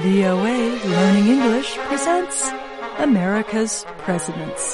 VOA Learning English presents America's Presidents.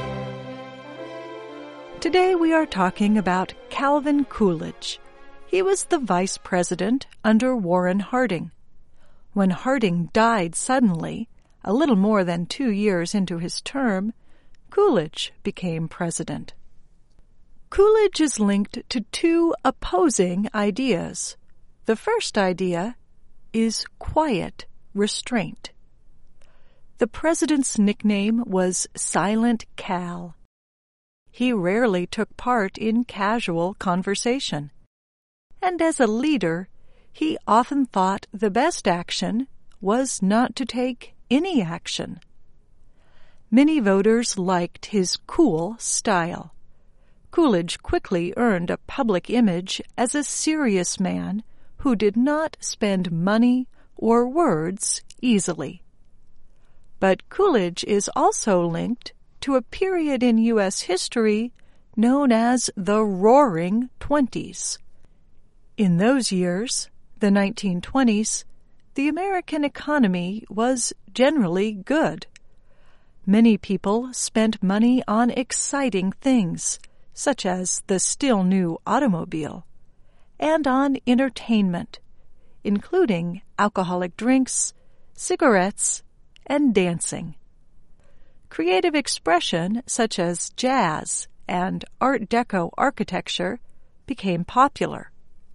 Today we are talking about Calvin Coolidge. He was the vice president under Warren Harding. When Harding died suddenly, a little more than 2 years into his term, Coolidge became president. Coolidge is linked to two opposing ideas. The first idea is quiet restraint. The president's nickname was Silent Cal. He rarely took part in casual conversation. And as a leader, he often thought the best action was not to take any action. Many voters liked his cool style. Coolidge quickly earned a public image as a serious man who did not spend money or words easily. But Coolidge is also linked to a period in U.S. history known as the Roaring Twenties. In those years, the 1920s, the American economy was generally good. Many people spent money on exciting things, such as the still new automobile, and on entertainment, including alcoholic drinks, cigarettes, and dancing. Creative expression such as jazz and Art Deco architecture became popular.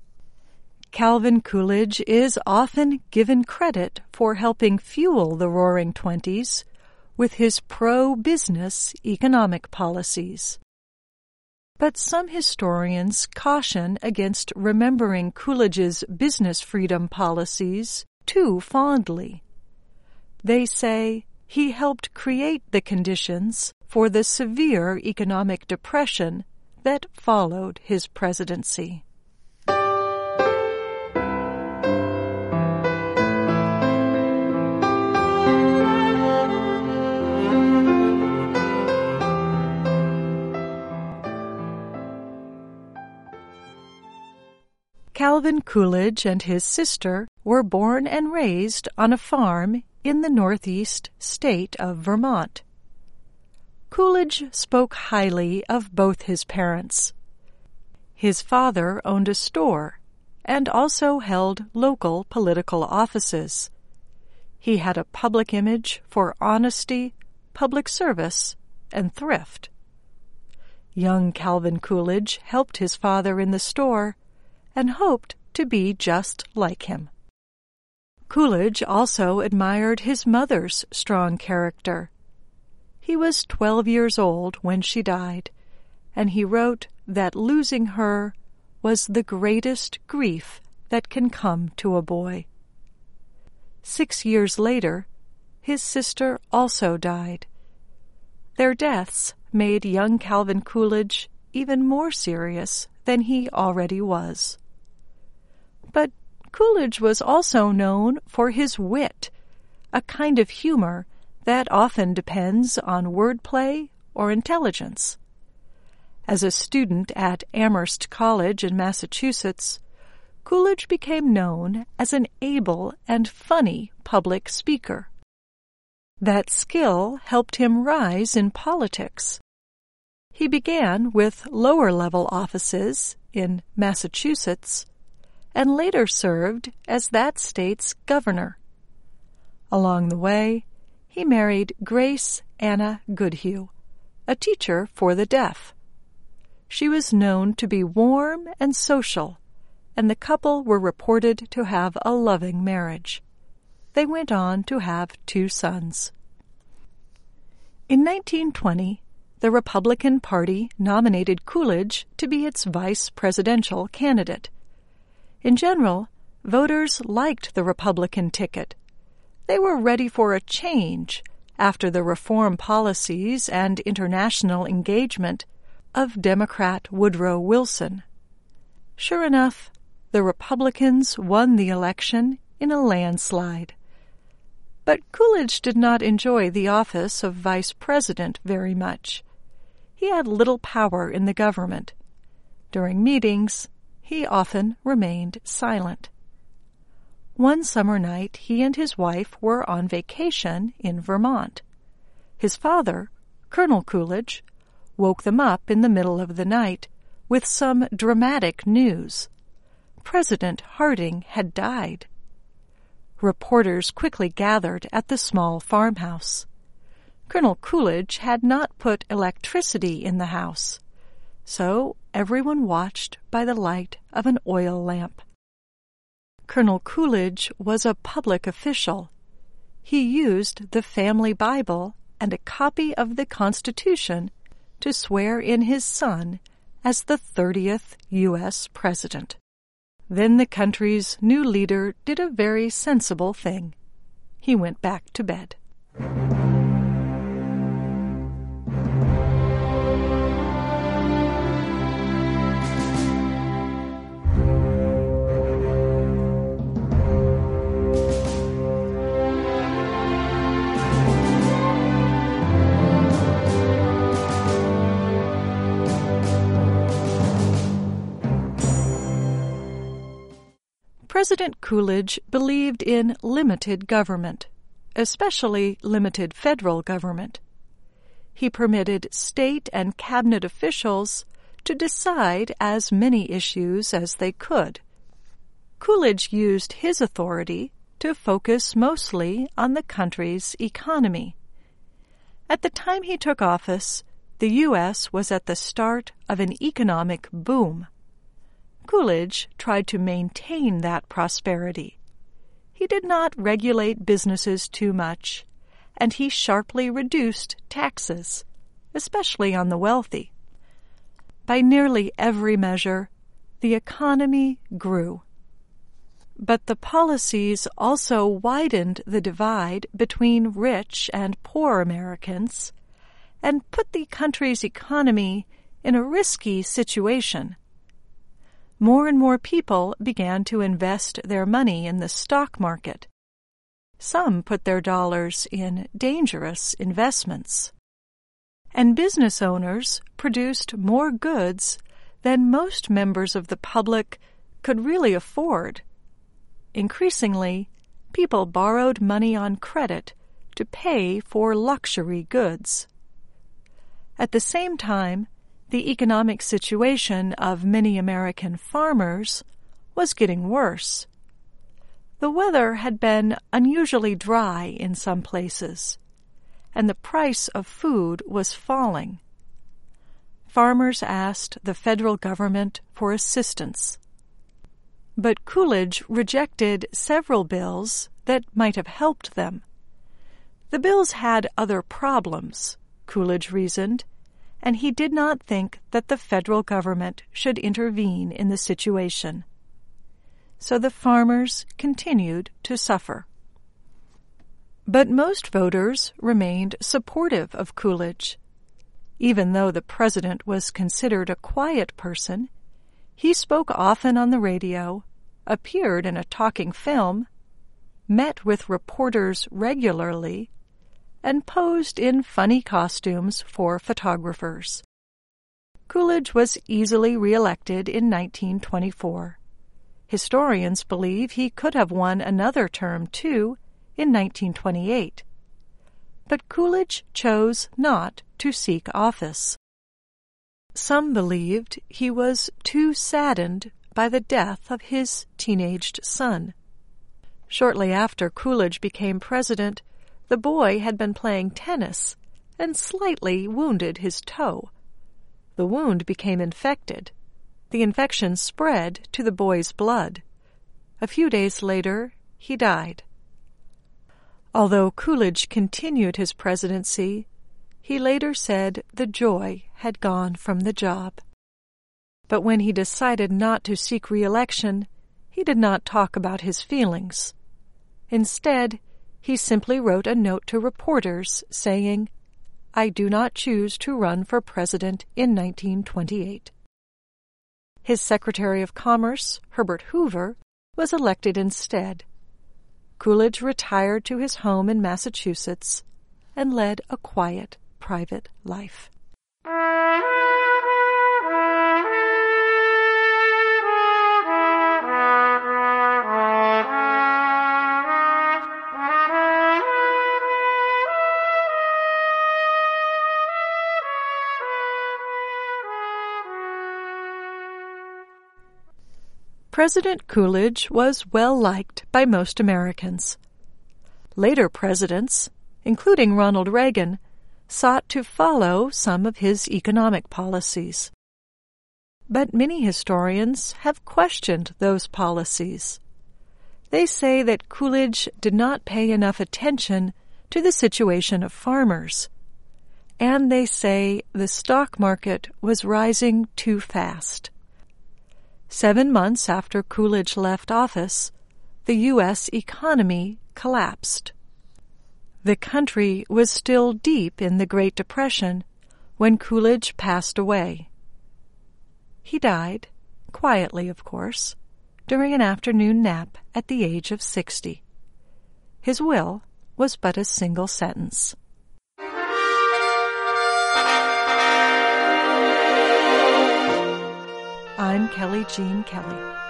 Calvin Coolidge is often given credit for helping fuel the Roaring Twenties with his pro-business economic policies. But some historians caution against remembering Coolidge's business freedom policies too fondly. They say he helped create the conditions for the severe economic depression that followed his presidency. Calvin Coolidge and his sister were born and raised on a farm in the northeast state of Vermont. Coolidge spoke highly of both his parents. His father owned a store and also held local political offices. He had a public image for honesty, public service, and thrift. Young Calvin Coolidge helped his father in the store and hoped to be just like him. Coolidge also admired his mother's strong character. He was 12 years old when she died, and he wrote that losing her was the greatest grief that can come to a boy. 6 years later, his sister also died. Their deaths made young Calvin Coolidge even more serious than he already was. But Coolidge was also known for his wit, a kind of humor that often depends on wordplay or intelligence. As a student at Amherst College in Massachusetts, Coolidge became known as an able and funny public speaker. That skill helped him rise in politics. He began with lower-level offices in Massachusetts and later served as that state's governor. Along the way, he married Grace Anna Goodhue, a teacher for the deaf. She was known to be warm and social, and the couple were reported to have a loving marriage. They went on to have 2 sons. In 1920, the Republican Party nominated Coolidge to be its vice presidential candidate. In general, voters liked the Republican ticket. They were ready for a change after the reform policies and international engagement of Democrat Woodrow Wilson. Sure enough, the Republicans won the election in a landslide. But Coolidge did not enjoy the office of vice president very much. He had little power in the government. During meetings, he often remained silent. One summer night he and his wife were on vacation in Vermont. His father, Colonel Coolidge, woke them up in the middle of the night with some dramatic news. President Harding had died. Reporters quickly gathered at the small farmhouse. Colonel Coolidge had not put electricity in the house, so everyone watched by the light of an oil lamp. Colonel Coolidge was a public official. He used the family Bible and a copy of the Constitution to swear in his son as the 30th U.S. President. Then the country's new leader did a very sensible thing. He went back to bed. President Coolidge believed in limited government, especially limited federal government. He permitted state and cabinet officials to decide as many issues as they could. Coolidge used his authority to focus mostly on the country's economy. At the time he took office, the U.S. was at the start of an economic boom. Coolidge tried to maintain that prosperity. He did not regulate businesses too much, and he sharply reduced taxes, especially on the wealthy. By nearly every measure, the economy grew. But the policies also widened the divide between rich and poor Americans and put the country's economy in a risky situation. More and more people began to invest their money in the stock market. Some put their dollars in dangerous investments. And business owners produced more goods than most members of the public could really afford. Increasingly, people borrowed money on credit to pay for luxury goods. At the same time, the economic situation of many American farmers was getting worse. The weather had been unusually dry in some places, and the price of food was falling. Farmers asked the federal government for assistance. But Coolidge rejected several bills that might have helped them. The bills had other problems, Coolidge reasoned, and he did not think that the federal government should intervene in the situation. So the farmers continued to suffer. But most voters remained supportive of Coolidge. Even though the president was considered a quiet person, he spoke often on the radio, appeared in a talking film, met with reporters regularly, and posed in funny costumes for photographers. Coolidge was easily re-elected in 1924. Historians believe he could have won another term, too, in 1928. But Coolidge chose not to seek office. Some believed he was too saddened by the death of his teenaged son. Shortly after Coolidge became president, the boy had been playing tennis and slightly wounded his toe. The wound became infected. The infection spread to the boy's blood. A few days later, he died. Although Coolidge continued his presidency, he later said the joy had gone from the job. But when he decided not to seek re-election, he did not talk about his feelings. Instead, he simply wrote a note to reporters saying, "I do not choose to run for president in 1928. His Secretary of Commerce, Herbert Hoover, was elected instead. Coolidge retired to his home in Massachusetts and led a quiet, private life. President Coolidge was well liked by most Americans. Later presidents, including Ronald Reagan, sought to follow some of his economic policies. But many historians have questioned those policies. They say that Coolidge did not pay enough attention to the situation of farmers, and they say the stock market was rising too fast. 7 months after Coolidge left office, the U.S. economy collapsed. The country was still deep in the Great Depression when Coolidge passed away. He died, quietly of course, during an afternoon nap at the age of 60. His will was but a single sentence. I'm Kelly Jean Kelly.